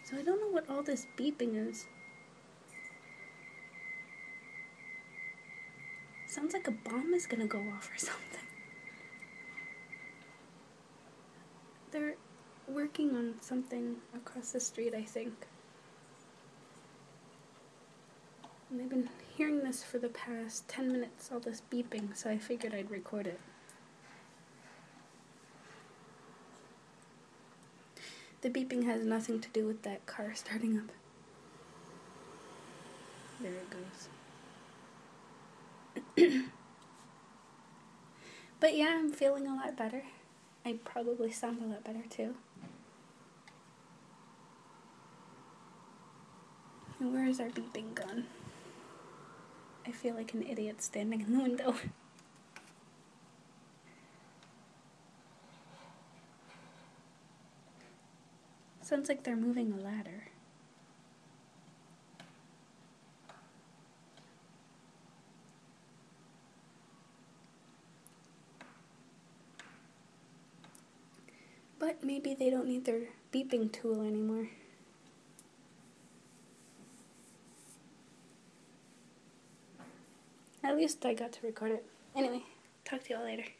So I don't know what all this beeping is. Sounds like a bomb is gonna go off or something. They're working on something across the street, I think. And they've been hearing this for the past 10 minutes, all this beeping, so I figured I'd record it. The beeping has nothing to do with that car starting up. There it goes. But yeah, I'm feeling a lot better. I probably sound a lot better too. And where is our beeping gone? I feel like an idiot standing in the window. Sounds like they're moving a ladder. But maybe they don't need their beeping tool anymore. At least I got to record it. Anyway, talk to y'all later.